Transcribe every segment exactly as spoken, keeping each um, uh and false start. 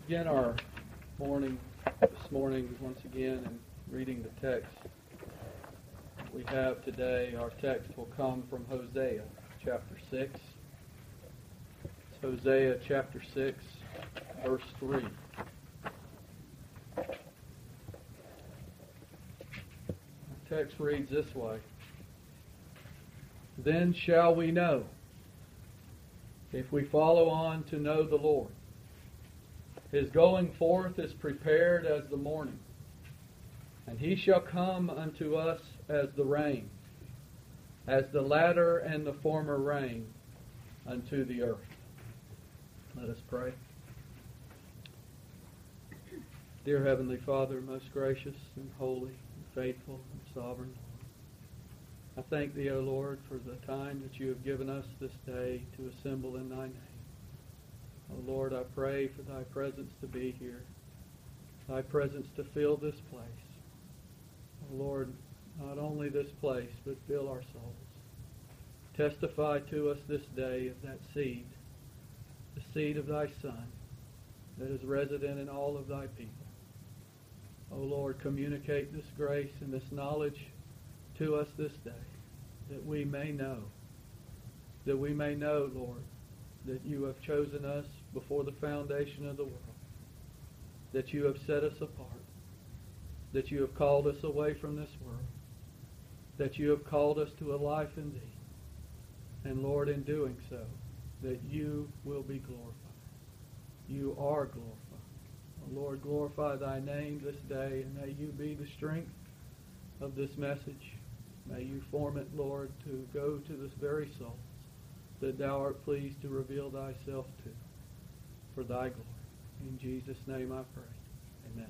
Begin our morning this morning once again and reading the text we have today. Our text will come from Hosea chapter six. It's Hosea chapter six, verse three. The text reads this way: Then shall we know, if we follow on to know the Lord. His going forth is prepared as the morning, and he shall come unto us as the rain, as the latter and the former rain unto the earth. Let us pray. Dear Heavenly Father, most gracious and holy and faithful and sovereign, I thank Thee, O Lord, for the time that You have given us this day to assemble in Thy name. O Lord, I pray for Thy presence to be here, Thy presence to fill this place. O Lord, not only this place, but fill our souls. Testify to us this day of that seed, the seed of Thy Son, that is resident in all of Thy people. O Lord, communicate this grace and this knowledge to us this day, that we may know, that we may know, Lord, that You have chosen us before the foundation of the world, that You have set us apart, that You have called us away from this world, that You have called us to a life in Thee, and Lord, in doing so, that You will be glorified. You are glorified. O Lord, glorify Thy name this day, and may You be the strength of this message. May You form it, Lord, to go to this very soul that Thou art pleased to reveal Thyself to, for Thy glory. In Jesus' name I pray. Amen.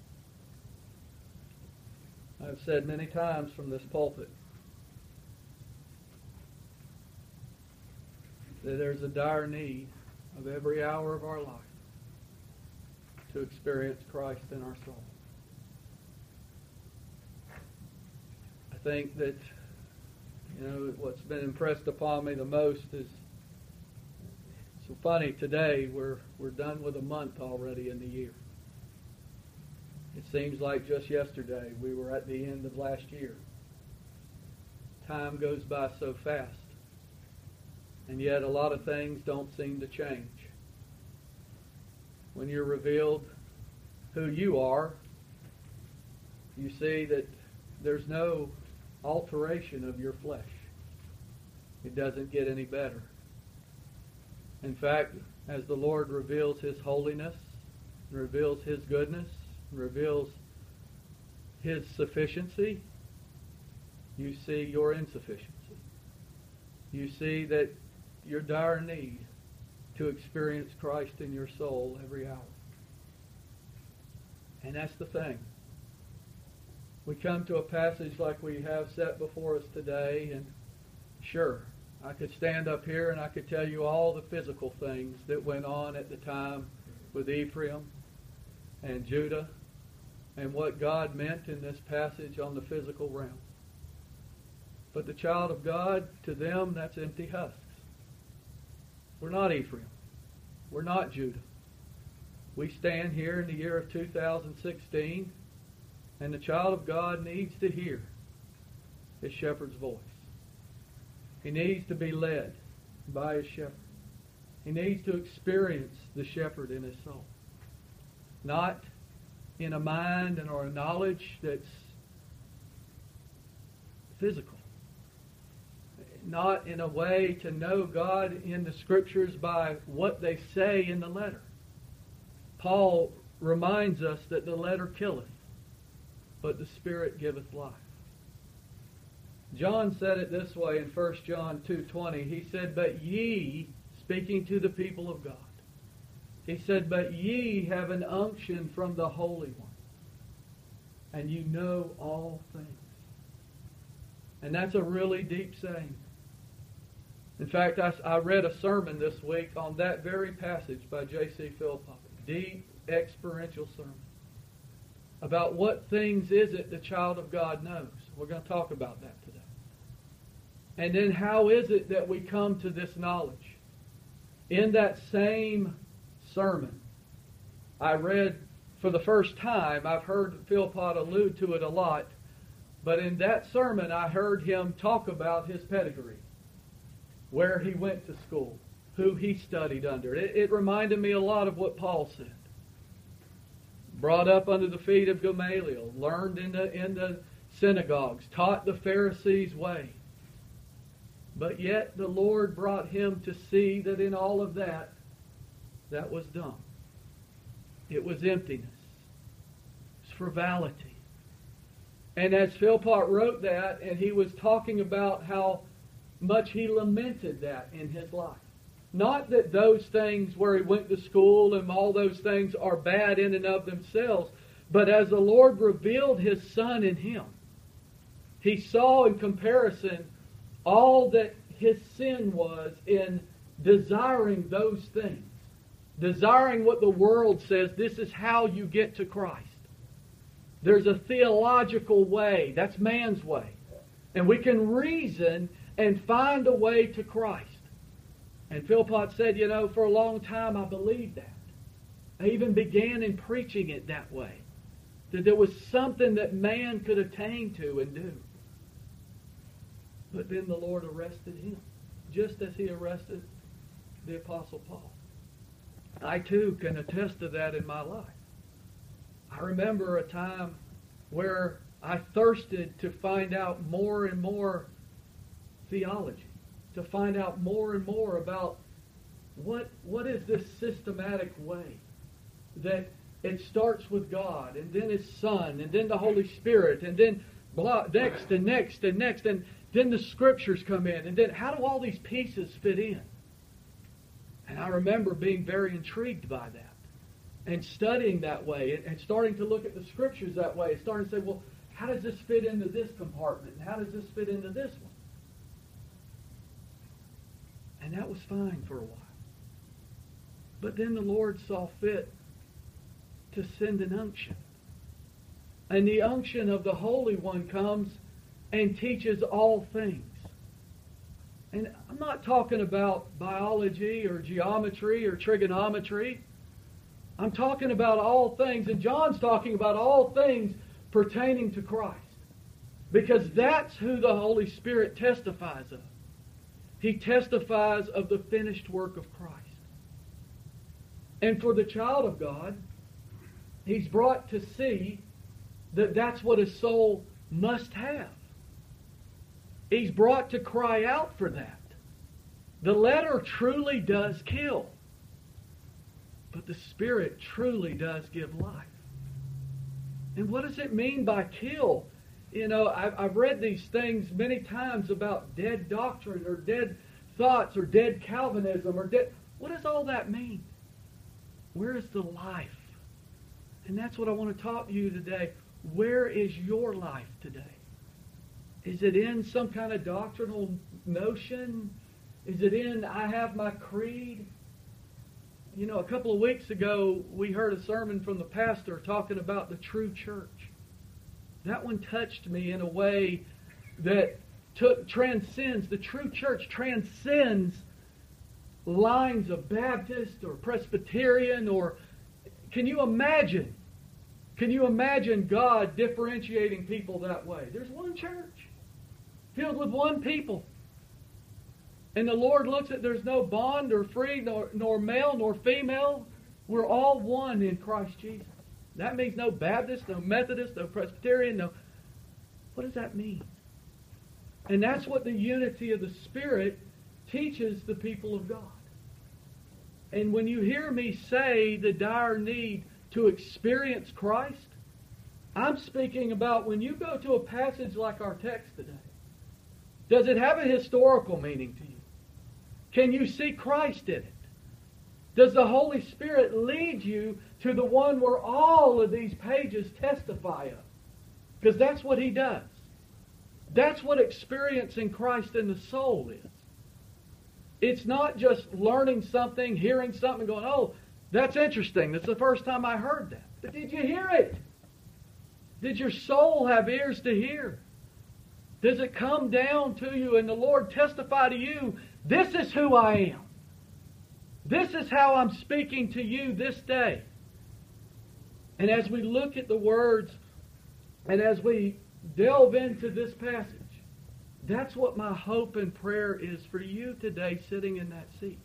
I have said many times from this pulpit that there's a dire need of every hour of our life to experience Christ in our soul. I think that, you know, what's been impressed upon me the most is, so funny, today we're we're done with a month already in the year. It seems like just yesterday we were at the end of last year. Time goes by so fast, and yet a lot of things don't seem to change. When you're revealed who you are, you see that there's no alteration of your flesh. It doesn't get any better. In fact, as the Lord reveals His holiness, reveals His goodness, reveals His sufficiency, you see your insufficiency. You see that your dire need to experience Christ in your soul every hour. And that's the thing. We come to a passage like we have set before us today, and sure, I could stand up here and I could tell you all the physical things that went on at the time with Ephraim and Judah and what God meant in this passage on the physical realm. But the child of God, to them, that's empty husks. We're not Ephraim. We're not Judah. We stand here in the year of two thousand sixteen, and the child of God needs to hear His shepherd's voice. He needs to be led by His shepherd. He needs to experience the shepherd in his soul. Not in a mind and or a knowledge that's physical. Not in a way to know God in the Scriptures by what they say in the letter. Paul reminds us that the letter killeth, but the Spirit giveth life. John said it this way in First John two twenty. He said, But ye, speaking to the people of God, he said, But ye have an unction from the Holy One, and you know all things. And that's a really deep saying. In fact, I, I read a sermon this week on that very passage by J C Philpott. Deep, experiential sermon. About what things is it the child of God knows. We're going to talk about that today. And then how is it that we come to this knowledge? In that same sermon, I read for the first time, I've heard Philpott allude to it a lot, but in that sermon I heard him talk about his pedigree, where he went to school, who he studied under. It, it reminded me a lot of what Paul said. Brought up under the feet of Gamaliel, learned in the, in the synagogues, taught the Pharisees' way. But yet the Lord brought him to see that in all of that, that was dumb. It was emptiness. It was frivolity. And as Philpott wrote that, and he was talking about how much he lamented that in his life. Not that those things where he went to school and all those things are bad in and of themselves, but as the Lord revealed His Son in him, he saw in comparison all that his sin was in desiring those things. Desiring what the world says, this is how you get to Christ. There's a theological way. That's man's way. And we can reason and find a way to Christ. And Philpott said, you know, for a long time I believed that. I even began in preaching it that way. That there was something that man could attain to and do. But then the Lord arrested him, just as He arrested the Apostle Paul. I too can attest to that in my life. I remember a time where I thirsted to find out more and more theology, to find out more and more about what what is this systematic way that it starts with God, and then His Son, and then the Holy Spirit, and then blah, next and next and next, and then the Scriptures come in, and then how do all these pieces fit in? And I remember being very intrigued by that, and studying that way, and, and starting to look at the Scriptures that way, and starting to say, well, how does this fit into this compartment, and how does this fit into this one? And that was fine for a while. But then the Lord saw fit to send an unction. And the unction of the Holy One comes and teaches all things. And I'm not talking about biology or geometry or trigonometry. I'm talking about all things. And John's talking about all things pertaining to Christ. Because that's who the Holy Spirit testifies of. He testifies of the finished work of Christ. And for the child of God, he's brought to see that that's what his soul must have. He's brought to cry out for that. The letter truly does kill. But the Spirit truly does give life. And what does it mean by kill? You know, I've, I've read these things many times about dead doctrine or dead thoughts or dead Calvinism or dead... What does all that mean? Where is the life? And that's what I want to talk to you today. Where is your life today? Is it in some kind of doctrinal notion? Is it in, I have my creed? You know, a couple of weeks ago, we heard a sermon from the pastor talking about the true church. That one touched me in a way that took, transcends, the true church transcends lines of Baptist or Presbyterian or, can you imagine? Can you imagine God differentiating people that way? There's one church, filled with one people. And the Lord looks at, there's no bond or free, nor, nor male nor female. We're all one in Christ Jesus. That means no Baptist, no Methodist, no Presbyterian, no... What does that mean? And that's what the unity of the Spirit teaches the people of God. And when you hear me say the dire need to experience Christ, I'm speaking about when you go to a passage like our text today. Does it have a historical meaning to you? Can you see Christ in it? Does the Holy Spirit lead you to the one where all of these pages testify of? Because that's what He does. That's what experiencing Christ in the soul is. It's not just learning something, hearing something, going, oh, that's interesting. That's the first time I heard that. But did you hear it? Did your soul have ears to hear? Does it come down to you and the Lord testify to you, this is who I am. This is how I'm speaking to you this day. And as we look at the words, and as we delve into this passage, that's what my hope and prayer is for you today sitting in that seat.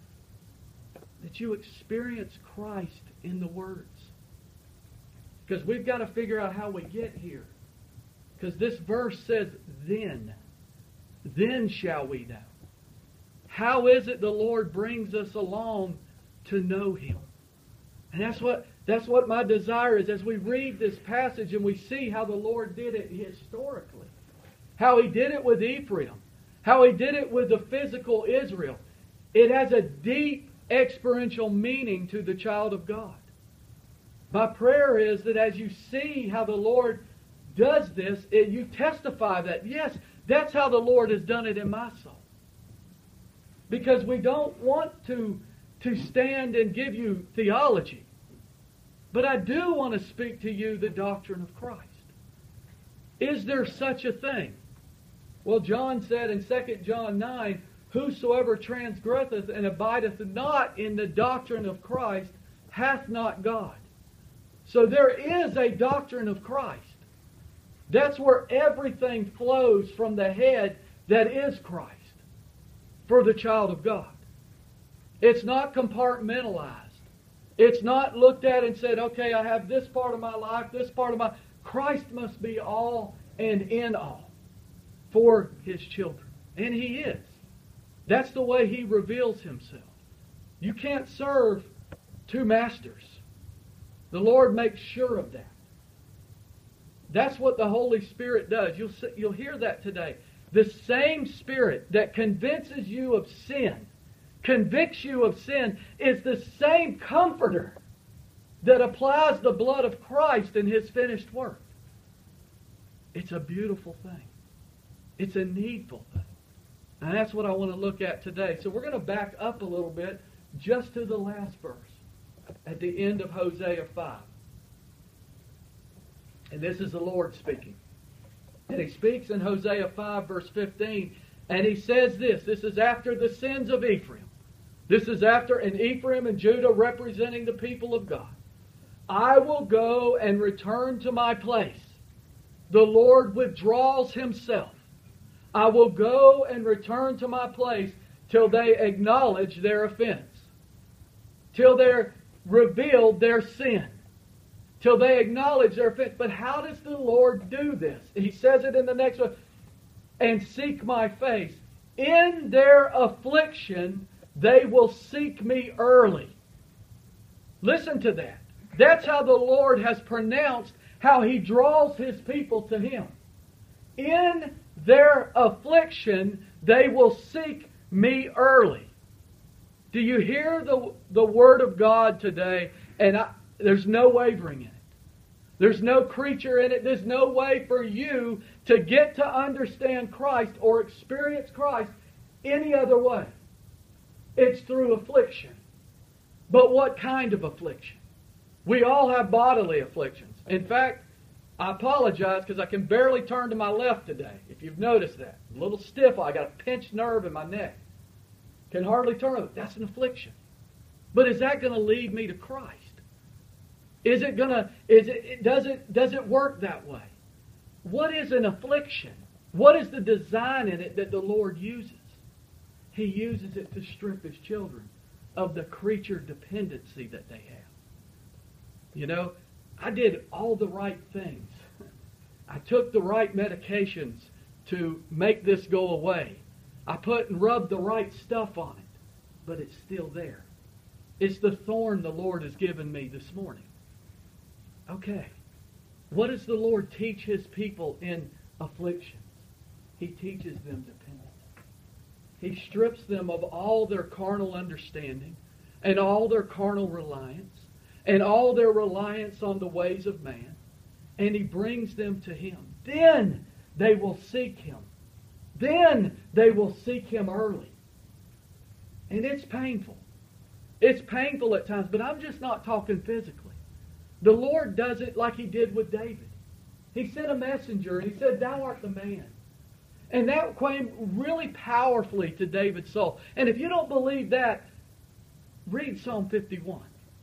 That you experience Christ in the words. Because we've got to figure out how we get here. Because this verse says, then. Then shall we know. How is it the Lord brings us along to know Him? And that's what that's what my desire is as we read this passage and we see how the Lord did it historically. How He did it with Ephraim. How He did it with the physical Israel. It has a deep experiential meaning to the child of God. My prayer is that as you see how the Lord does this, it, you testify that, yes, that's how the Lord has done it in my soul. Because we don't want to, to stand and give you theology. But I do want to speak to you the doctrine of Christ. Is there such a thing? Well, John said in Second John nine, whosoever transgresseth and abideth not in the doctrine of Christ hath not God. So there is a doctrine of Christ. That's where everything flows from the head that is Christ for the child of God. It's not compartmentalized. It's not looked at and said, okay, I have this part of my life, this part of my... Christ must be all and in all for His children. And He is. That's the way He reveals Himself. You can't serve two masters. The Lord makes sure of that. That's what the Holy Spirit does. You'll, you'll hear that today. The same Spirit that convinces you of sin, convicts you of sin, is the same Comforter that applies the blood of Christ in His finished work. It's a beautiful thing. It's a needful thing. And that's what I want to look at today. So we're going to back up a little bit just to the last verse at the end of Hosea five. And this is the Lord speaking. And He speaks in Hosea five verse fifteen. And He says this. This is after the sins of Ephraim. This is after and Ephraim and Judah representing the people of God. I will go and return to my place. The Lord withdraws Himself. I will go and return to my place till they acknowledge their offense. Till they're revealed their sin. Till they acknowledge their offense. But how does the Lord do this? He says it in the next one. And seek my face. In their affliction, they will seek me early. Listen to that. That's how the Lord has pronounced how He draws His people to Him. In their affliction, they will seek me early. Do you hear the, the Word of God today? And I, there's no wavering in it. There's no creature in it. There's no way for you to get to understand Christ or experience Christ any other way. It's through affliction. But what kind of affliction? We all have bodily afflictions. In fact, I apologize because I can barely turn to my left today, if you've noticed that. A little stiff. I got a pinched nerve in my neck. Can hardly turn. That's an affliction. But is that going to lead me to Christ? Is it going to, is it, does it, does it work that way? What is an affliction? What is the design in it that the Lord uses? He uses it to strip His children of the creature dependency that they have. You know, I did all the right things. I took the right medications to make this go away. I put and rubbed the right stuff on it. But it's still there. It's the thorn the Lord has given me this morning. Okay. What does the Lord teach His people in afflictions? He teaches them dependence. He strips them of all their carnal understanding and all their carnal reliance and all their reliance on the ways of man. And He brings them to Him. Then they will seek Him. Then they will seek Him early. And it's painful. It's painful at times, but I'm just not talking physically. The Lord does it like He did with David. He sent a messenger and He said, "Thou art the man." And that came really powerfully to David's soul. And if you don't believe that, read Psalm fifty-one.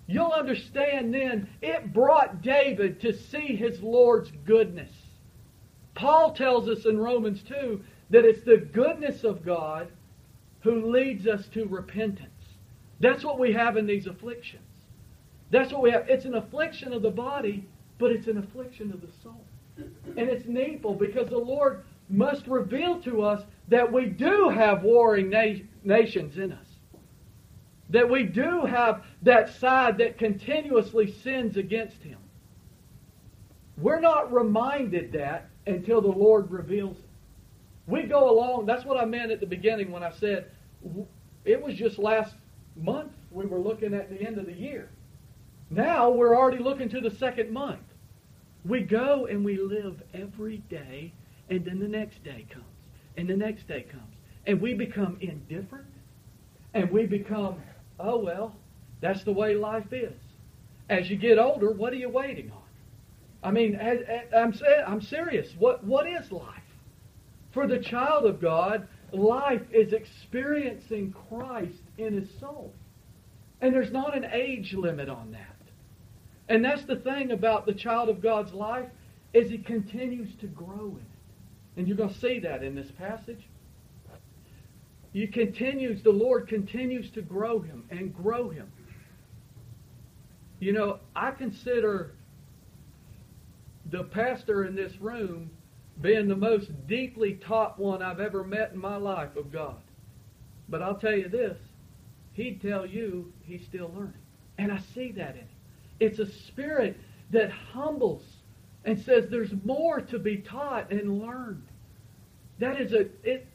you'll understand then it brought David to see his Lord's goodness. Paul tells us in Romans two that it's the goodness of God who leads us to repentance. That's what we have in these afflictions. That's what we have. It's an affliction of the body, but it's an affliction of the soul. And it's needful because the Lord must reveal to us that we do have warring na- nations in us. That we do have that side that continuously sins against Him. We're not reminded that until the Lord reveals it. We go along, that's what I meant at the beginning when I said, it was just last month we were looking at the end of the year. Now we're already looking to the second month. We go and we live every day, and then the next day comes, and the next day comes. And we become indifferent, and we become, oh well, that's the way life is. As you get older, what are you waiting on? I mean, as, as, I'm, I'm serious. What What is life? For the child of God, life is experiencing Christ in his soul. And there's not an age limit on that. And that's the thing about the child of God's life, is he continues to grow in it. And you're going to see that in this passage. He continues, the Lord continues to grow him and grow him. You know, I consider the pastor in this room being the most deeply taught one I've ever met in my life of God. But I'll tell you this, he'd tell you he's still learning. And I see that in him. It's a spirit that humbles and says there's more to be taught and learned. That is a, it,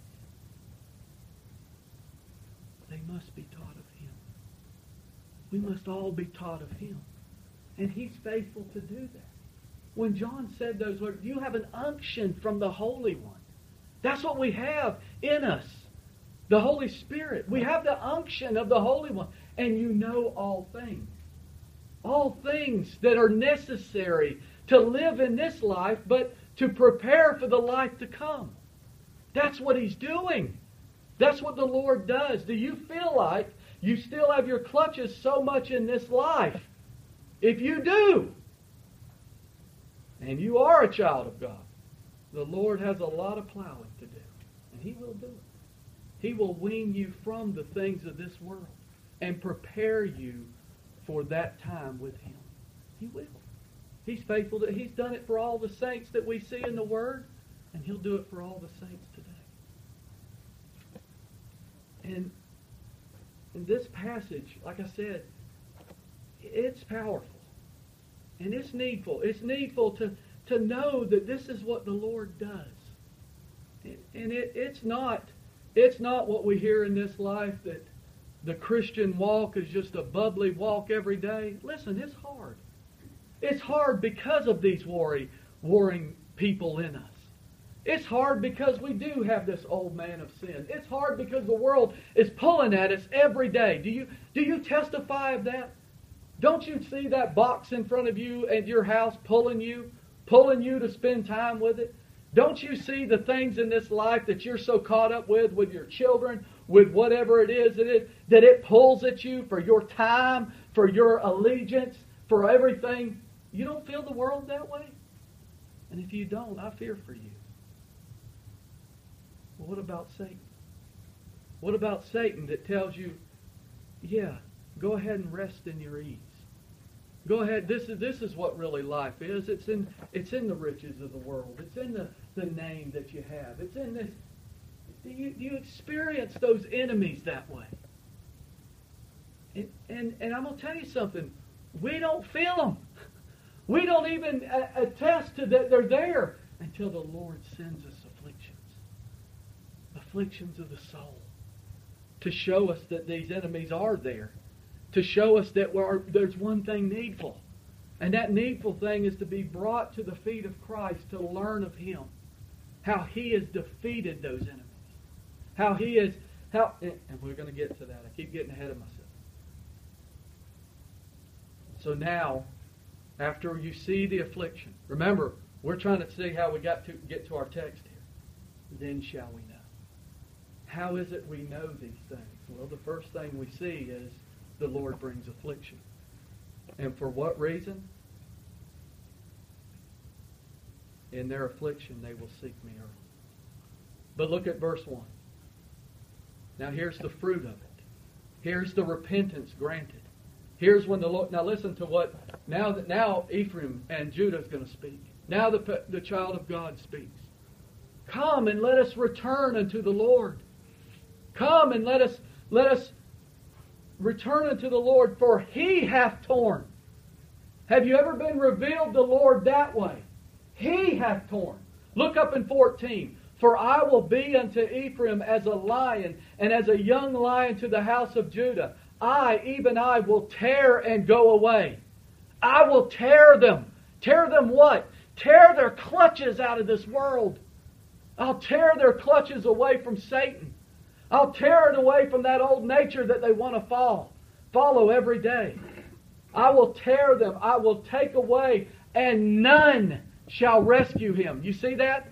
they must be taught of Him. We must all be taught of Him. And He's faithful to do that. When John said those words, you have an unction from the Holy One. That's what we have in us. The Holy Spirit. We have the unction of the Holy One. And you know all things. All things that are necessary to live in this life, but to prepare for the life to come. That's what He's doing. That's what the Lord does. Do you feel like you still have your clutches so much in this life? If you do, and you are a child of God, the Lord has a lot of plowing to do. And He will do it. He will wean you from the things of this world and prepare you for that time with Him. He will. He's faithful. To, he's done it for all the saints that we see in the Word, and He'll do it for all the saints today. And in this passage, like I said, it's powerful. And it's needful. It's needful to, to know that this is what the Lord does. And it, it's not it's not what we hear in this life, that the Christian walk is just a bubbly walk every day. Listen, it's hard. It's hard because of these warring, warring people in us. It's hard because we do have this old man of sin. It's hard because the world is pulling at us every day. Do you, do you testify of that? Don't you see that box in front of you at your house pulling you, pulling you to spend time with it? Don't you see the things in this life that you're so caught up with, with your children, with whatever it is that it, that it pulls at you for your time, for your allegiance, for everything? You don't feel the world that way? And if you don't, I fear for you. Well, what about Satan? What about Satan that tells you, yeah, go ahead and rest in your ease. Go ahead. This is this is what really life is. It's in it's in the riches of the world. It's in the, the name that you have. It's in this. Do you, do you experience those enemies that way? And, and, and I'm going to tell you something. We don't feel them. We don't even attest to that they're there until the Lord sends us afflictions. Afflictions of the soul. To show us that these enemies are there. To show us that we're, there's one thing needful. And that needful thing is to be brought to the feet of Christ to learn of Him. How He has defeated those enemies. How He is, how, and we're going to get to that. I keep getting ahead of myself. So now, after you see the affliction, remember, we're trying to see how we got to get to our text here. Then shall we know. How is it we know these things? Well, the first thing we see is the Lord brings affliction. And for what reason? In their affliction they will seek me early. But look at verse one. Now here's the fruit of it. Here's the repentance granted. Here's when the Lord... Now listen to what... Now that now Ephraim and Judah is going to speak. Now the, the child of God speaks. Come and let us return unto the Lord. Come and let us, let us return unto the Lord, for He hath torn. Have you ever been revealed the Lord that way? He hath torn. Look up in fourteen. For I will be unto Ephraim as a lion, and as a young lion to the house of Judah. I, even I, will tear and go away. I will tear them. Tear them what? Tear their clutches out of this world. I'll tear their clutches away from Satan. I'll tear it away from that old nature that they want to follow, follow every day. I will tear them. I will take away, and none shall rescue him. You see that?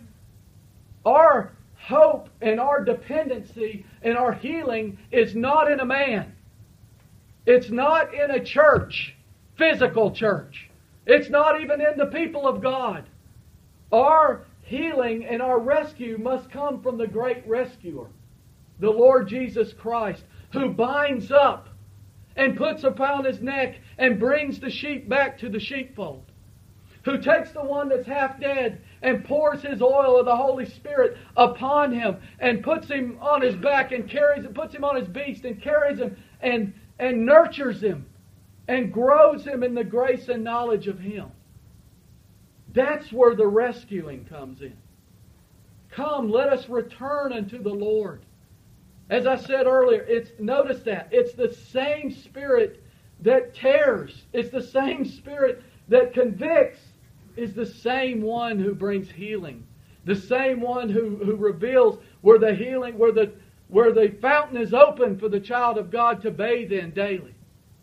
Our hope and our dependency and our healing is not in a man. It's not in a church, physical church. It's not even in the people of God. Our healing and our rescue must come from the great rescuer, the Lord Jesus Christ, who binds up and puts upon His neck and brings the sheep back to the sheepfold, who takes the one that's half dead and pours His oil of the Holy Spirit upon him and puts him on his back and carries him, puts him on his beast and carries him and, and nurtures him and grows him in the grace and knowledge of Him. That's where the rescuing comes in. Come, let us return unto the Lord. As I said earlier, it's notice that. It's the same Spirit that tears. It's the same Spirit that convicts. Is the same one who brings healing. The same one who, who reveals where the healing, where the where the fountain is open for the child of God to bathe in daily.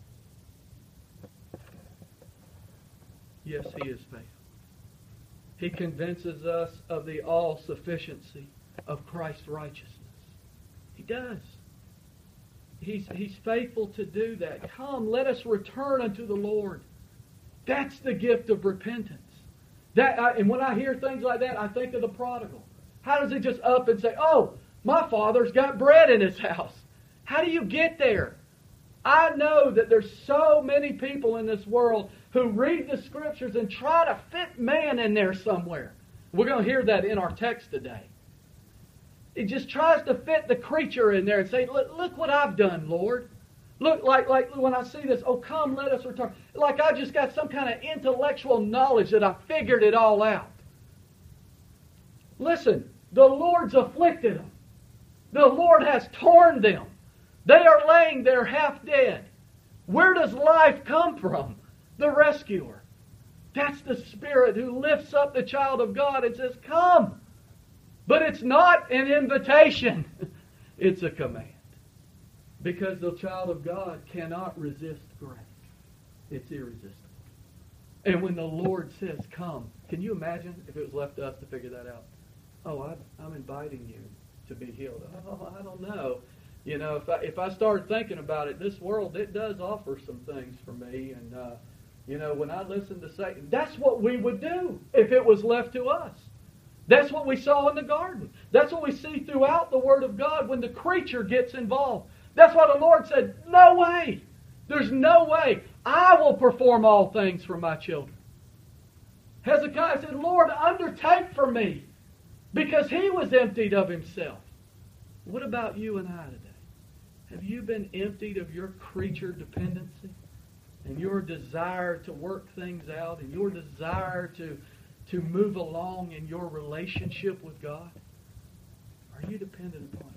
Yes, He is faithful. He convinces us of the all-sufficiency of Christ's righteousness. He does. He's, he's faithful to do that. Come, let us return unto the Lord. That's the gift of repentance. That, I, and when I hear things like that, I think of the prodigal. How does he just up and say, oh, my father's got bread in his house? How do you get there? I know that there's so many people in this world who read the Scriptures and try to fit man in there somewhere. We're going to hear that in our text today. He just tries to fit the creature in there and say, look, look what I've done, Lord. Look, like, like when I see this, oh, come, let us return. Like I just got some kind of intellectual knowledge that I figured it all out. Listen, the Lord's afflicted them. The Lord has torn them. They are laying there half dead. Where does life come from? The rescuer. That's the Spirit who lifts up the child of God and says, come. But it's not an invitation. It's a command. Because the child of God cannot resist grace. It's irresistible. And when the Lord says, come, can you imagine if it was left to us to figure that out? Oh, I'm, I'm inviting you to be healed. Oh, I don't know. You know, if I, if I started thinking about it, this world, it does offer some things for me. And, uh, you know, when I listen to Satan, that's what we would do if it was left to us. That's what we saw in the garden. That's what we see throughout the Word of God when the creature gets involved. That's why the Lord said, no way. There's no way. I will perform all things for my children. Hezekiah said, Lord, undertake for me. Because he was emptied of himself. What about you and I today? Have you been emptied of your creature dependency? And your desire to work things out? And your desire to, to move along in your relationship with God? Are you dependent upon Him?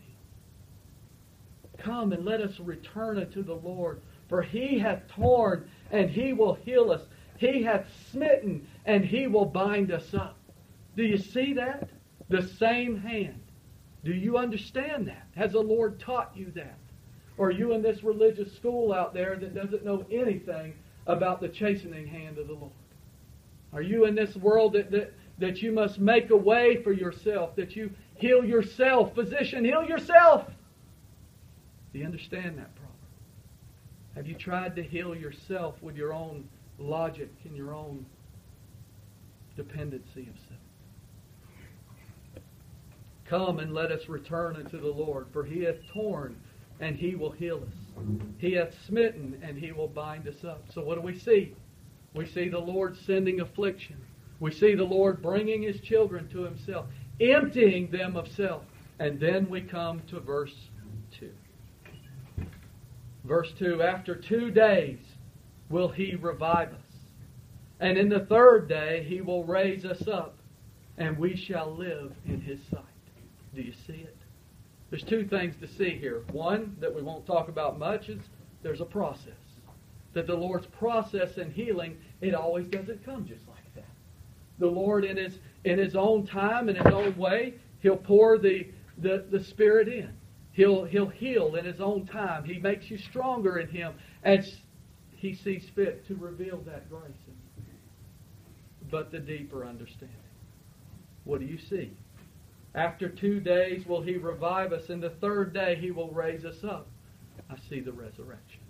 Come and let us return unto the Lord, for He hath torn, and He will heal us. He hath smitten, and He will bind us up. Do you see that? The same hand. Do you understand that? Has the Lord taught you that? Or are you in this religious school out there that doesn't know anything about the chastening hand of the Lord? Are you in this world that, that, that you must make a way for yourself, that you heal yourself? Physician, heal yourself! Do you understand that problem? Have you tried to heal yourself with your own logic and your own dependency of self? Come and let us return unto the Lord, for He hath torn and He will heal us. He hath smitten and He will bind us up. So what do we see? We see the Lord sending affliction. We see the Lord bringing His children to Himself, emptying them of self. And then we come to verse two. Verse two, after two days will He revive us. And in the third day He will raise us up, and we shall live in His sight. Do you see it? There's two things to see here. One, that we won't talk about much, is there's a process. That the Lord's process in healing, it always doesn't come just like that. The Lord, in His in His own time, in His own way, He'll pour the, the, the Spirit in. He'll, he'll heal in His own time. He makes you stronger in Him as He sees fit to reveal that grace in you. But the deeper understanding. What do you see? After two days will He revive us, and the third day He will raise us up. I see the resurrection.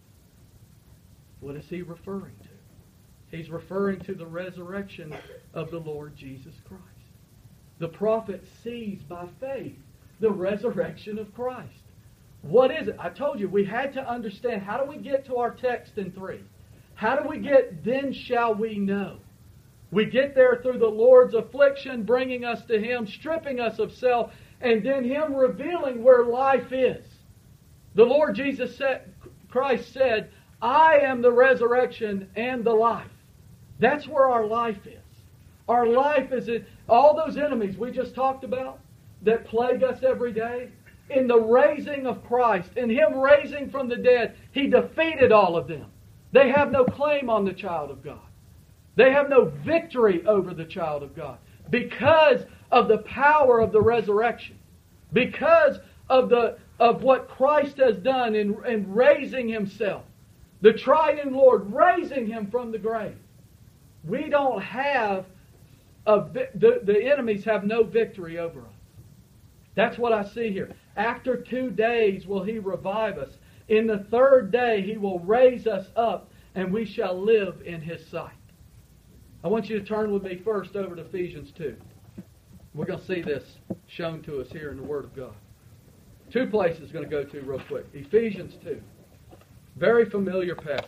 What is He referring to? He's referring to the resurrection of the Lord Jesus Christ. The prophet sees by faith the resurrection of Christ. What is it? I told you we had to understand. How do we get to our text in three? How do we get, then shall we know? We get there through the Lord's affliction, bringing us to Him, stripping us of self, and then Him revealing where life is. The Lord Jesus said, Christ said, I am the resurrection and the life. That's where our life is. Our life is in all those enemies we just talked about that plague us every day. In the raising of Christ, in Him raising from the dead, He defeated all of them. They have no claim on the child of God. They have no victory over the child of God because of the power of the resurrection. Because of the of what Christ has done in, in raising Himself. The triune Lord raising Him from the grave. We don't have, a, the, the enemies have no victory over us. That's what I see here. After two days will He revive us. In the third day He will raise us up, and we shall live in His sight. I want you to turn with me first over to Ephesians two. We're going to see this shown to us here in the Word of God. Two places I'm going to go to real quick. Ephesians two. Very familiar passage.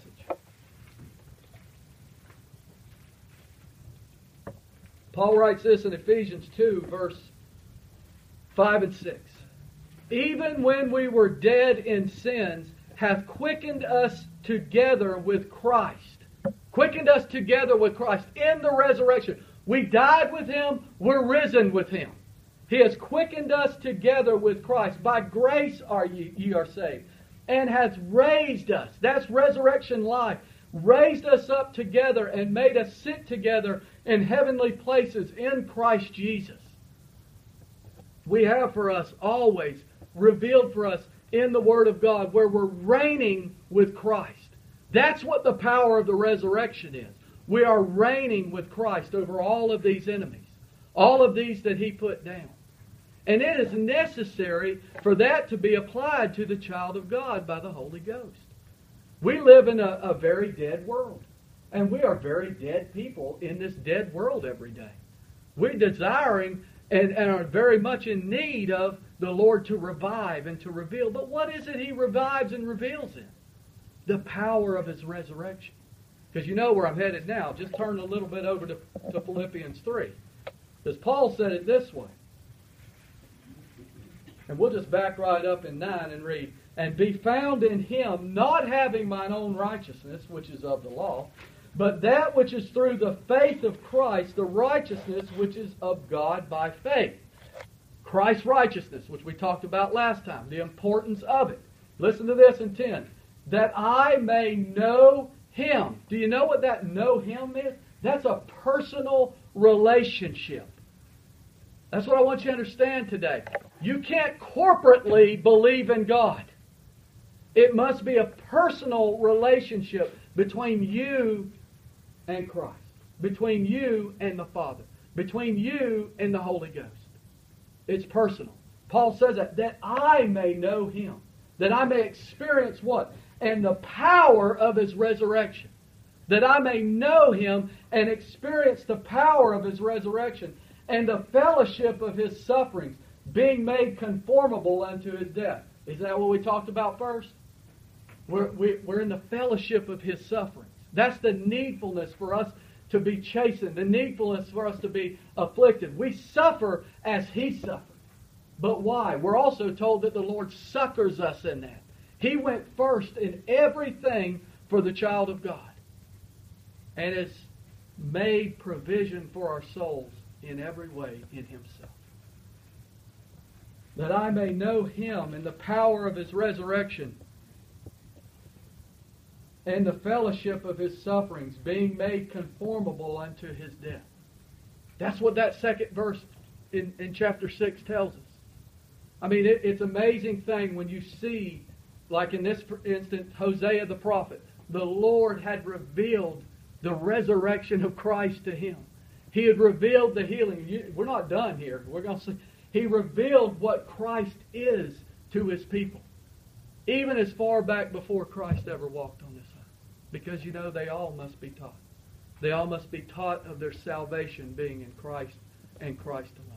Paul writes this in Ephesians two, verse five and six. Even when we were dead in sins, hath quickened us together with Christ. Quickened us together with Christ in the resurrection. We died with Him, we're risen with Him. He has quickened us together with Christ. By grace are ye, ye are saved. And hath raised us. That's resurrection life. Raised us up together and made us sit together in heavenly places in Christ Jesus. We have for us always revealed for us in the Word of God where we're reigning with Christ. That's what the power of the resurrection is. We are reigning with Christ over all of these enemies. All of these that He put down. And it is necessary for that to be applied to the child of God by the Holy Ghost. We live in a, a very dead world. And we are very dead people in this dead world every day. We're desiring and, and are very much in need of the Lord to revive and to reveal. But what is it He revives and reveals in? The power of His resurrection. Because you know where I'm headed now. Just turn a little bit over to, to Philippians three. Because Paul said it this way. And we'll just back right up in nine and read. And be found in Him, not having mine own righteousness, which is of the law, but that which is through the faith of Christ, the righteousness which is of God by faith. Christ's righteousness, which we talked about last time, the importance of it. Listen to this in ten. That I may know Him. Do you know what that know Him is? That's a personal relationship. That's what I want you to understand today. You can't corporately believe in God. It must be a personal relationship between you and Christ. Between you and the Father. Between you and the Holy Ghost. It's personal. Paul says that, that I may know Him. That I may experience what? and the power of His resurrection. That I may know Him and experience the power of His resurrection and the fellowship of His sufferings, being made conformable unto His death. Is that what we talked about first? We're, we, we're in the fellowship of His sufferings. That's the needfulness for us to be chastened, the needfulness for us to be afflicted. We suffer as He suffered. But why? We're also told that the Lord succors us in that. He went first in everything for the child of God and has made provision for our souls in every way in Himself. That I may know Him and the power of His resurrection and the fellowship of His sufferings, being made conformable unto His death. That's what that second verse in, in chapter six tells us. I mean, it, it's an amazing thing when you see, like in this instance, Hosea the prophet, the Lord had revealed the resurrection of Christ to him. He had revealed the healing. You, we're not done here. We're going to see. He revealed what Christ is to His people, even as far back before Christ ever walked on this earth. Because, you know, they all must be taught. They all must be taught of their salvation being in Christ and Christ alone.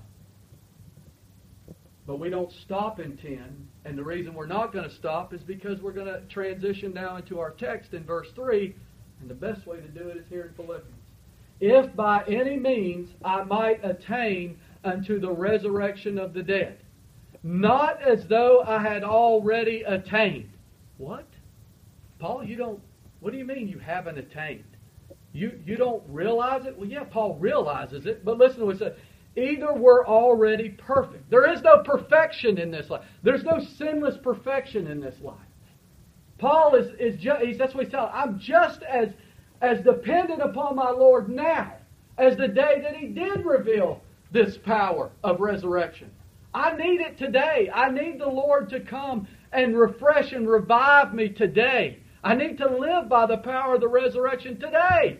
But we don't stop in ten, and the reason we're not going to stop is because we're going to transition now into our text in verse three, and the best way to do it is here in Philippians. If by any means I might attain unto the resurrection of the dead, not as though I had already attained. What? Paul, you don't, what do you mean you haven't attained? You, you don't realize it? Well, yeah, Paul realizes it, but listen to what it says. Either we're already perfect. There is no perfection in this life. There's no sinless perfection in this life. Paul is, is just, he's, that's what he's telling. I'm just as, as dependent upon my Lord now as the day that He did reveal this power of resurrection. I need it today. I need the Lord to come and refresh and revive me today. I need to live by the power of the resurrection today.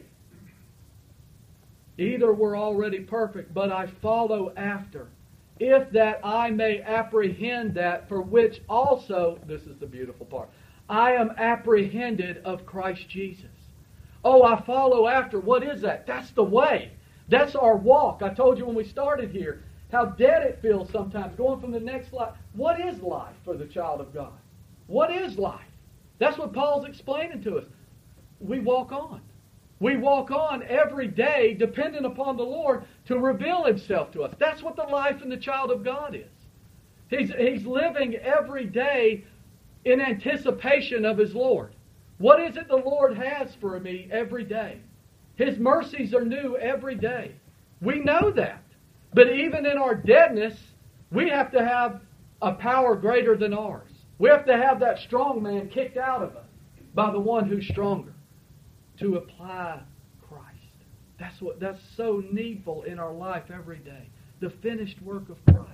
Either we're already perfect, but I follow after, if that I may apprehend that for which also, this is the beautiful part, I am apprehended of Christ Jesus. Oh, I follow after. What is that? That's the way. That's our walk. I told you when we started here how dead it feels sometimes going from the next life. What is life for the child of God? What is life? That's what Paul's explaining to us. We walk on. We walk on every day dependent upon the Lord to reveal Himself to us. That's what the life in the child of God is. He's, he's living every day in anticipation of His Lord. What is it the Lord has for me every day? His mercies are new every day. We know that. But even in our deadness, we have to have a power greater than ours. We have to have that strong man kicked out of us by the one who's stronger to apply Christ. That's what that's so needful in our life every day. The finished work of Christ.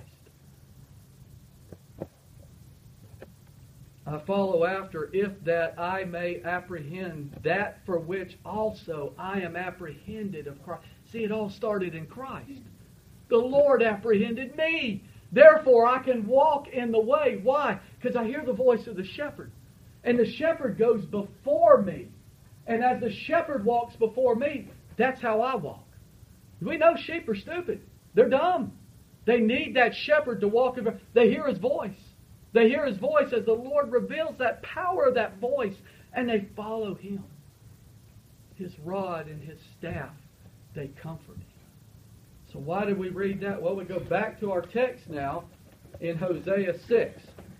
I follow after, if that I may apprehend that for which also I am apprehended of Christ. See, it all started in Christ. The Lord apprehended me. Therefore, I can walk in the way. Why? Because I hear the voice of the shepherd. And the shepherd goes before me. And as the shepherd walks before me, that's how I walk. We know sheep are stupid. They're dumb. They need that shepherd to walk in. They hear His voice. They hear His voice as the Lord reveals that power of that voice, and they follow Him. His rod and His staff, they comfort Him. So why did we read that? Well, we go back to our text now in Hosea six.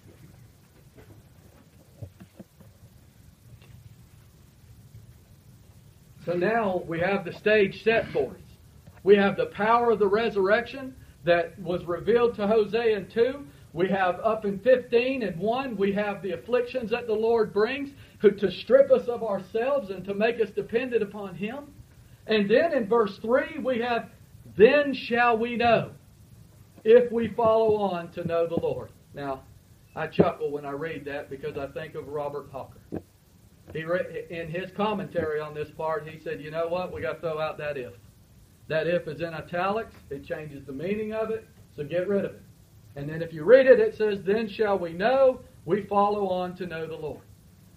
So now we have the stage set for us. We have the power of the resurrection that was revealed to Hosea in two. We have up in fifteen and one, we have the afflictions that the Lord brings who, to strip us of ourselves and to make us dependent upon Him. And then in verse three, we have, then shall we know, if we follow on to know the Lord. Now, I chuckle when I read that because I think of Robert Hawker. He re- in his commentary on this part, he said, you know what, we got to throw out that if. That if is in italics. It changes the meaning of it, so get rid of it. And then if you read it, it says, then shall we know, we follow on to know the Lord.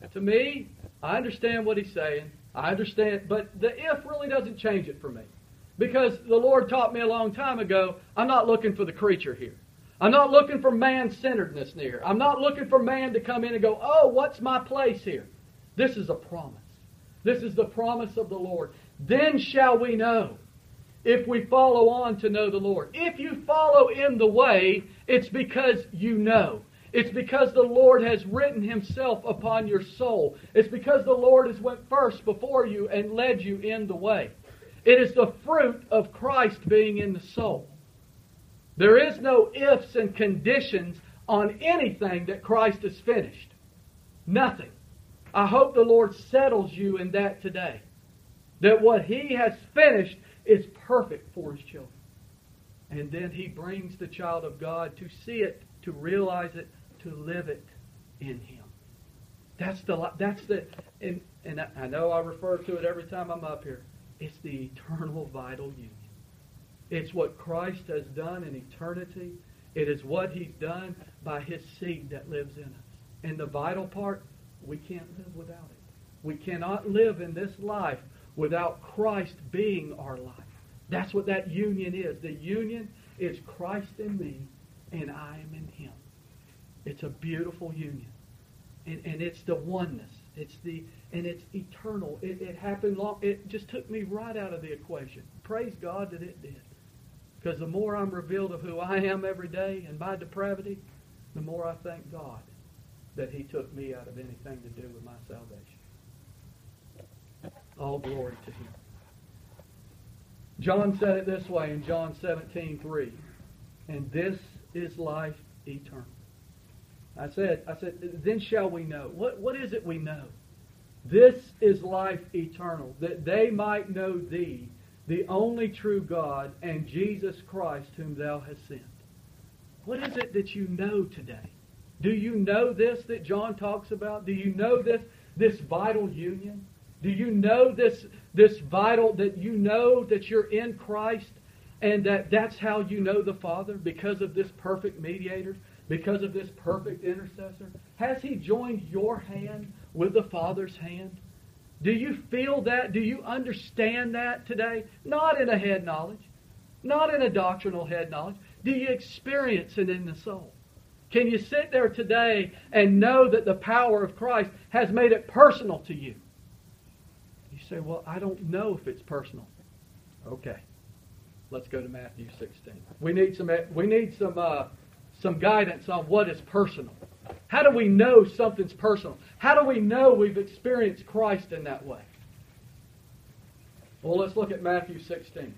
To me, I understand what he's saying. I understand, but the if really doesn't change it for me. Because the Lord taught me a long time ago, I'm not looking for the creature here. I'm not looking for man-centeredness here. I'm not looking for man to come in and go, oh, what's my place here? This is a promise. This is the promise of the Lord. Then shall we know, if we follow on to know the Lord. If you follow in the way, it's because you know. It's because the Lord has written Himself upon your soul. It's because the Lord has went first before you and led you in the way. It is the fruit of Christ being in the soul. There is no ifs and conditions on anything that Christ has finished. Nothing. I hope the Lord settles you in that today. That what He has finished is perfect for His children. And then He brings the child of God to see it, to realize it, to live it in Him. That's the, that's the, and, and I know I refer to it every time I'm up here. It's the eternal vital union. It's what Christ has done in eternity. It is what He's done by His seed that lives in us. And the vital part, we can't live without it. We cannot live in this life without Christ being our life. That's what that union is. The union is Christ in me and I am in Him. It's a beautiful union. And, and it's the oneness. It's the and it's eternal. It, it happened long. It just took me right out of the equation. Praise God that it did. Because the more I'm revealed of who I am every day and my depravity, the more I thank God that He took me out of anything to do with my salvation. All glory to Him. John said it this way in John seventeen three. And this is life eternal. I said, I said, then shall we know. What, what is it we know? This is life eternal, that they might know Thee, the only true God, and Jesus Christ whom Thou hast sent. What is it that you know today? Do you know this that John talks about? Do you know this, this vital union? Do you know this, this vital, that you know that you're in Christ and that that's how you know the Father? Because of this perfect mediator? Because of this perfect intercessor? Has He joined your hand with the Father's hand? Do you feel that? Do you understand that today? Not in a head knowledge. Not in a doctrinal head knowledge. Do you experience it in the soul? Can you sit there today and know that the power of Christ has made it personal to you? You say, well, I don't know if it's personal. Okay. Let's go to Matthew sixteen. We need some, we need some, uh, some guidance on what is personal. How do we know something's personal? How do we know we've experienced Christ in that way? Well, let's look at Matthew sixteen.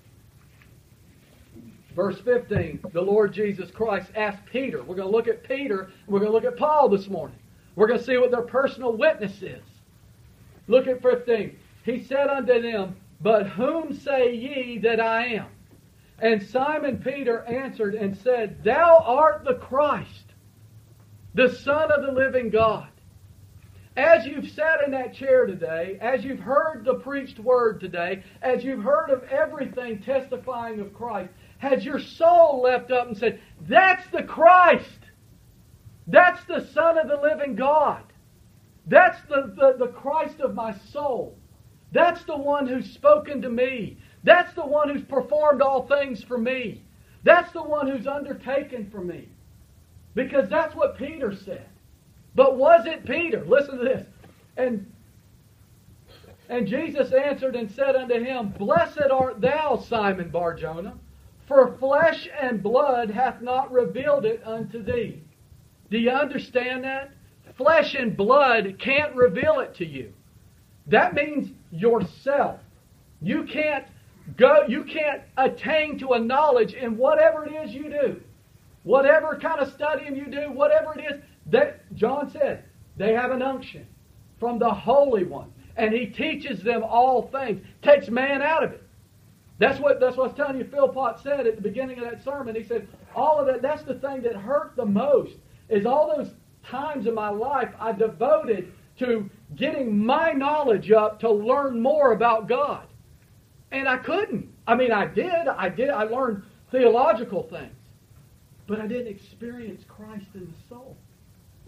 Verse fifteen, the Lord Jesus Christ asked Peter. We're going to look at Peter, and we're going to look at Paul this morning. We're going to see what their personal witness is. Look at fifteen. He said unto them, but whom say ye that I am? And Simon Peter answered and said, Thou art the Christ, the Son of the living God. As you've sat in that chair today, as you've heard the preached word today, as you've heard of everything testifying of Christ, has your soul leapt up and said, that's the Christ. That's the Son of the living God. That's the, the, the Christ of my soul. That's the one who's spoken to me. That's the one who's performed all things for me. That's the one who's undertaken for me. Because that's what Peter said. But was it Peter? Listen to this. And, and Jesus answered and said unto him, Blessed art thou, Simon Bar-Jonah, for flesh and blood hath not revealed it unto thee. Do you understand that? Flesh and blood can't reveal it to you. That means yourself. You can't go, you can't attain to a knowledge in whatever it is you do. Whatever kind of studying you do, whatever it is, that John said, they have an unction from the Holy One. And He teaches them all things. Takes man out of it. That's what, that's what I was telling you Philpott said at the beginning of that sermon. He said, all of that, that's the thing that hurt the most, is all those times in my life I devoted to getting my knowledge up to learn more about God. And I couldn't. I mean, I did. I did. I learned theological things. But I didn't experience Christ in the soul.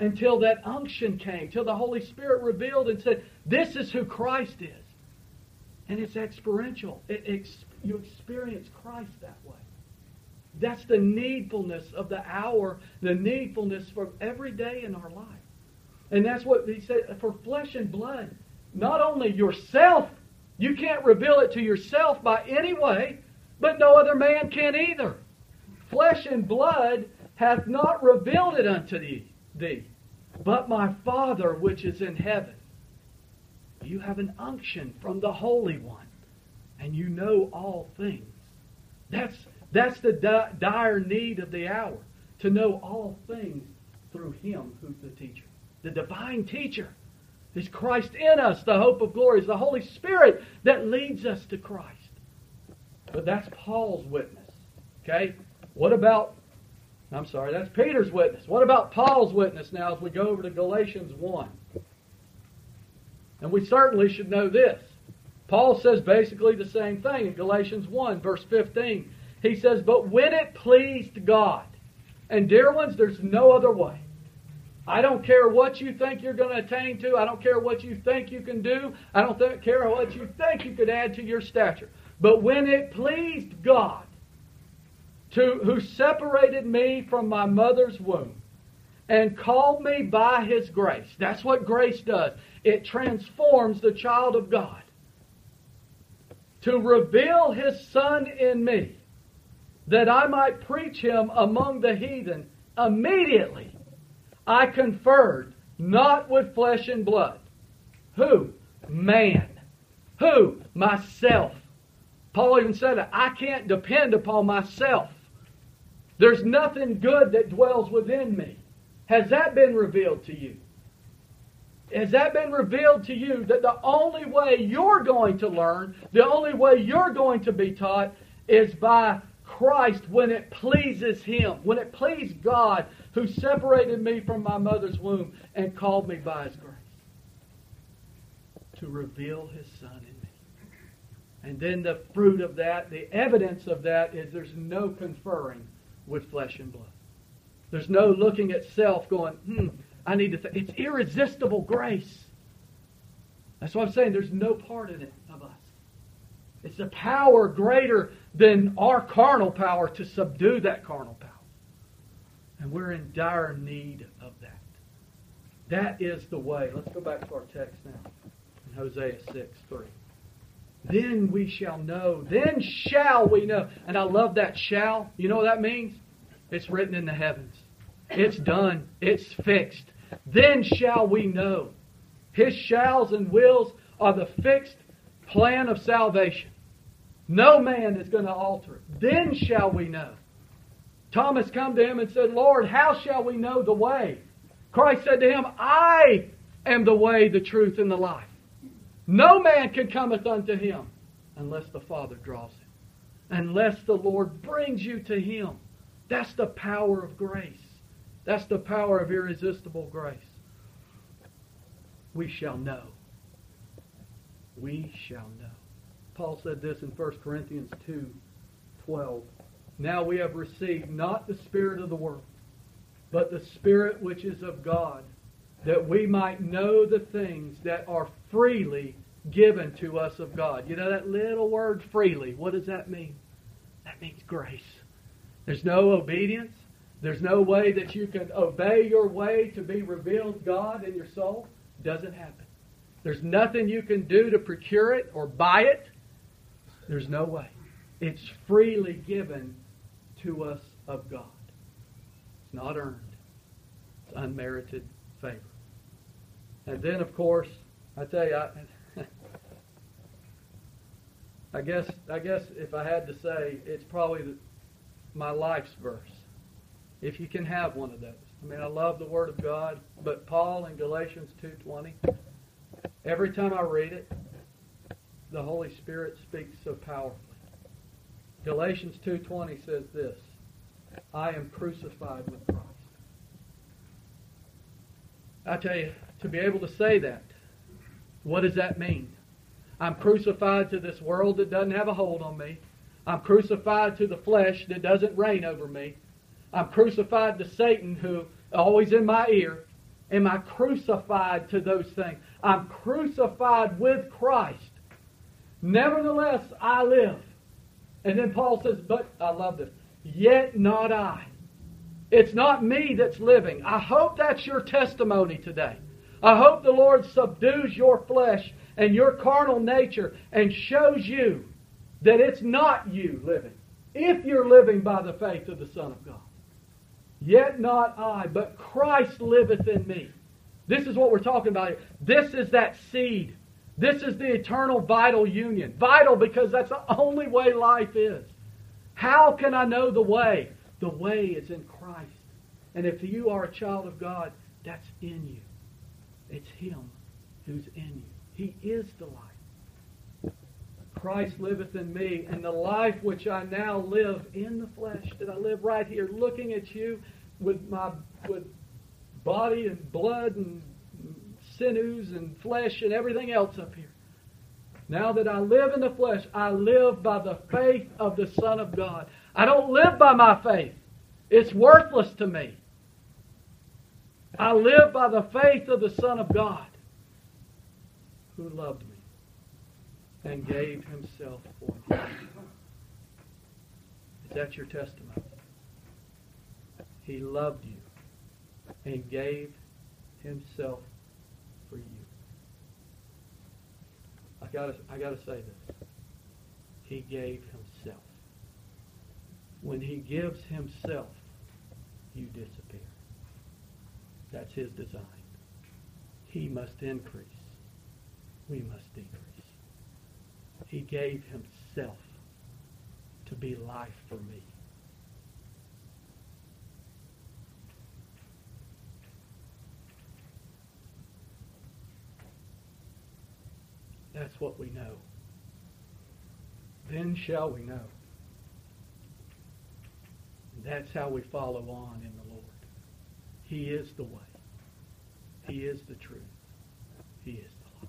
until that unction came, till the Holy Spirit revealed and said, this is who Christ is. And it's experiential. It, ex, you experience Christ that way. That's the needfulness of the hour, the needfulness for every day in our life. And that's what he said, for flesh and blood. Not only yourself, you can't reveal it to yourself by any way, but no other man can either. Flesh and blood hath not revealed it unto thee, thee, but my Father which is in heaven. You have an unction from the Holy One, and you know all things. That's, that's the di- dire need of the hour, to know all things through Him who's the teacher. The divine teacher is Christ in us, the hope of glory. It's the Holy Spirit that leads us to Christ. But that's Paul's witness. Okay? What about, I'm sorry, that's Peter's witness. What about Paul's witness now as we go over to Galatians one? And we certainly should know this. Paul says basically the same thing in Galatians one, verse fifteen. He says, but when it pleased God, and dear ones, there's no other way. I don't care what you think you're going to attain to. I don't care what you think you can do. I don't th- care what you think you could add to your stature. But when it pleased God, to, who separated me from my mother's womb and called me by His grace. That's what grace does. It transforms the child of God. To reveal His Son in me, that I might preach Him among the heathen, immediately I conferred not with flesh and blood. Who? Man. Who? Myself. Paul even said it. I can't depend upon myself. There's nothing good that dwells within me. Has that been revealed to you? Has that been revealed to you that the only way you're going to learn, the only way you're going to be taught is by Christ when it pleases Him, when it pleased God who separated me from my mother's womb and called me by His grace to reveal His Son in me. And then the fruit of that, the evidence of that is there's no conferring with flesh and blood. There's no looking at self going, hmm, I need to think. It's irresistible grace. That's what I'm saying. There's no part in it of us. It's a power greater than our carnal power to subdue that carnal power. And we're in dire need of that. That is the way. Let's go back to our text now. In Hosea six three. Then we shall know. Then shall we know. And I love that shall. You know what that means? It's written in the heavens. It's done. It's fixed. Then shall we know. His shalls and wills are the fixed plan of salvation. No man is going to alter it. Then shall we know. Thomas come to Him and said, Lord, how shall we know the way? Christ said to him, I am the way, the truth, and the life. No man can cometh unto Him unless the Father draws him. Unless the Lord brings you to Him. That's the power of grace. That's the power of irresistible grace. We shall know. We shall know. Paul said this in First Corinthians two twelve. Now we have received not the spirit of the world, but the Spirit which is of God, that we might know the things that are freely given to us of God. You know that little word freely, what does that mean? That means grace. There's no obedience. There's no way that you can obey your way to be revealed God in your soul. It doesn't happen. There's nothing you can do to procure it or buy it. There's no way. It's freely given to us of God. It's not earned. It's unmerited favor. And then, of course, I tell you, I, I guess I guess if I had to say, it's probably the, my life's verse. If you can have one of those. I mean, I love the Word of God, but Paul in Galatians two twenty, every time I read it, the Holy Spirit speaks so powerfully. Galatians two twenty says this, I am crucified with Christ. I tell you, to be able to say that, what does that mean? I'm crucified to this world that doesn't have a hold on me. I'm crucified to the flesh that doesn't reign over me. I'm crucified to Satan, who always in my ear. Am I crucified to those things? I'm crucified with Christ. Nevertheless, I live. And then Paul says, but, I love this, yet not I. It's not me that's living. I hope that's your testimony today. I hope the Lord subdues your flesh and your carnal nature and shows you that it's not you living, if you're living by the faith of the Son of God. Yet not I, but Christ liveth in me. This is what we're talking about here. This is that seed. This is the eternal vital union. Vital because that's the only way life is. How can I know the way? The way is in Christ. And if you are a child of God, that's in you. It's Him who's in you. He is the life. Christ liveth in me, and the life which I now live in the flesh, that I live right here looking at you with my with body and blood and sinews and flesh and everything else up here. Now that I live in the flesh, I live by the faith of the Son of God. I don't live by my faith. It's worthless to me. I live by the faith of the Son of God, who loved me and gave Himself for me. Is that your testimony? He loved you and gave Himself for you. I gotta, I gotta say this. He gave Himself. When He gives Himself, you disappear. That's His design. He must increase. We must decrease. He gave Himself to be life for me. That's what we know. Then shall we know. That's how we follow on in the Lord. He is the way. He is the truth. He is the life.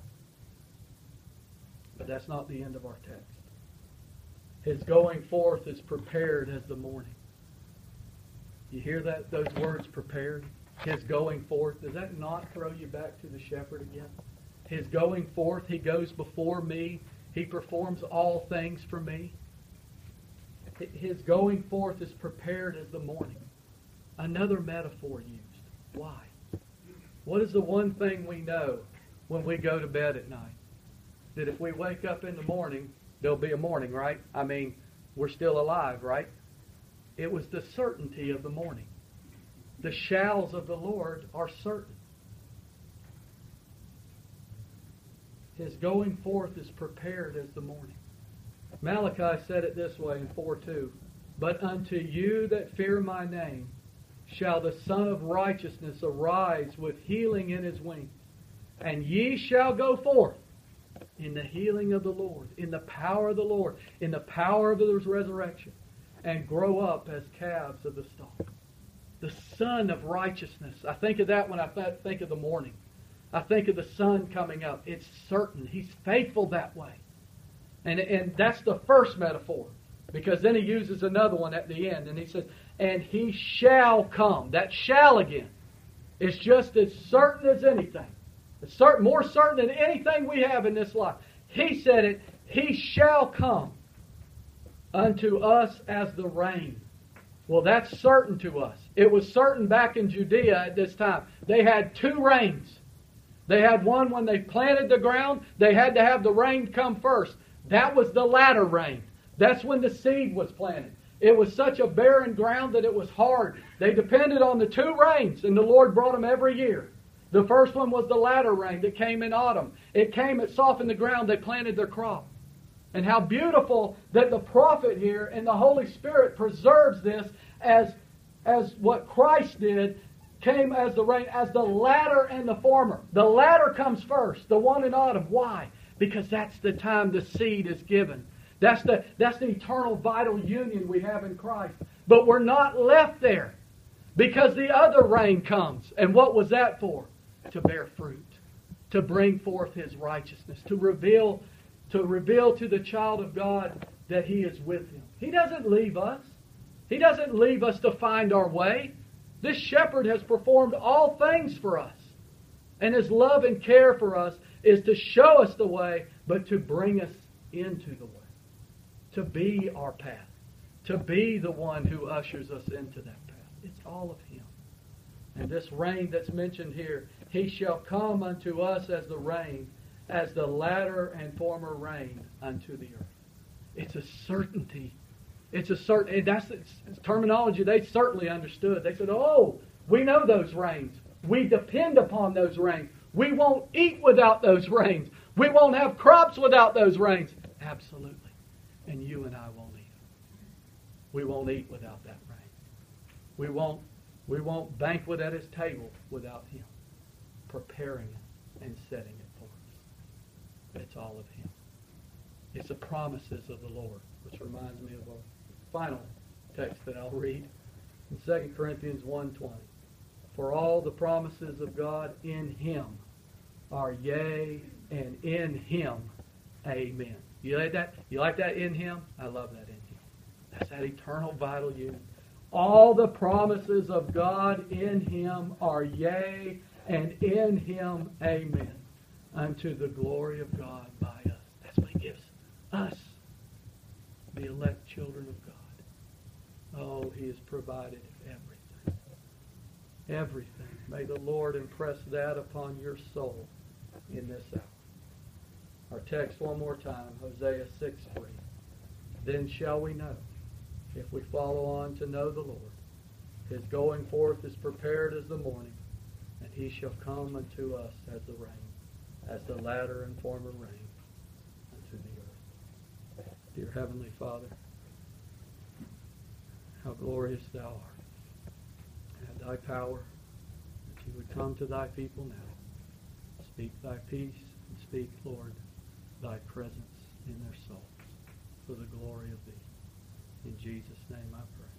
But that's not the end of our text. His going forth is prepared as the morning. You hear that? Those words, prepared? His going forth. Does that not throw you back to the shepherd again? His going forth, He goes before me. He performs all things for me. His going forth is prepared as the morning. Another metaphor used. Why? What is the one thing we know when we go to bed at night? That if we wake up in the morning, there'll be a morning, right? I mean, we're still alive, right? It was the certainty of the morning. The shalls of the Lord are certain. His going forth is prepared as the morning. Malachi said it this way in four two. But unto you that fear my name shall the Son of Righteousness arise with healing in His wings. And ye shall go forth in the healing of the Lord, in the power of the Lord, in the power of His resurrection, and grow up as calves of the stalk. The Son of Righteousness. I think of that when I think of the morning. I think of the sun coming up. It's certain. He's faithful that way. And, and that's the first metaphor. Because then He uses another one at the end. And He says, and He shall come. That shall again. It's just as certain as anything. It's certain, more certain than anything we have in this life. He said it. He shall come unto us as the rain. Well, that's certain to us. It was certain back in Judea at this time. They had two rains. They had one when they planted the ground. They had to have the rain come first. That was the latter rain. That's when the seed was planted. It was such a barren ground that it was hard. They depended on the two rains, and the Lord brought them every year. The first one was the latter rain that came in autumn. It came, it softened the ground, they planted their crop. And how beautiful that the prophet here and the Holy Spirit preserves this as, as what Christ did, came as the rain, as the latter and the former. The latter comes first, the one in autumn. Why? Because that's the time the seed is given. That's the, that's the eternal vital union we have in Christ. But we're not left there because the other rain comes. And what was that for? To bear fruit, to bring forth His righteousness, to reveal, to reveal to the child of God that He is with him. He doesn't leave us. He doesn't leave us to find our way. This shepherd has performed all things for us. And His love and care for us is to show us the way, but to bring us into the way. To be our path. To be the one who ushers us into that path. It's all of Him. And this rain that's mentioned here, He shall come unto us as the rain, as the latter and former rain unto the earth. It's a certainty. It's a certain, and that's it's terminology they certainly understood. They said, oh, we know those rains. We depend upon those rains. We won't eat without those rains. We won't have crops without those rains. Absolutely. And you and I won't either. We won't eat without that rain. We won't, we won't banquet at His table without Him preparing it and setting it for us. It's all of Him. It's the promises of the Lord, which reminds me of our final text that I'll read in Second Corinthians one twenty. For all the promises of God in Him are yea, and in Him, amen. You like that? You like that in Him? I love that in Him. That's that eternal, vital union. All the promises of God in Him are yea, and in Him, amen. Unto the glory of God by us. That's what He gives us, the elect children of God. Oh, He has provided everything. Everything. May the Lord impress that upon your soul in this hour. Our text one more time, Hosea six three. Then shall we know, if we follow on to know the Lord. His going forth is prepared as the morning, and He shall come unto us as the rain, as the latter and former rain unto the earth. Dear Heavenly Father, how glorious Thou art. And Thy power, that You would come to Thy people now. Speak Thy peace, and speak, Lord, Thy presence in their souls for the glory of Thee. In Jesus' name I pray.